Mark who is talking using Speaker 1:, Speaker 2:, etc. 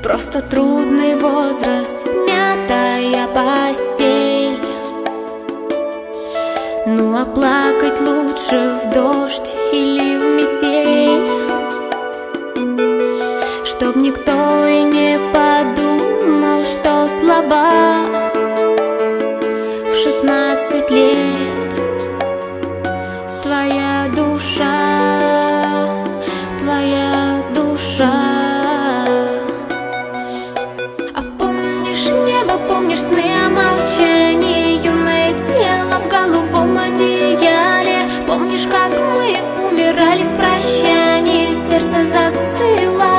Speaker 1: Просто трудный возраст, смятая постель. Ну а плакать лучше в дождь или в метель, чтоб никто и не подумал, что слаба. В 16 лет твоя душа, твоя душа. А помнишь небо, помнишь сны о молчании, юное тело в голубом одеяле. Помнишь, как мы умирали в прощании, сердце застыло.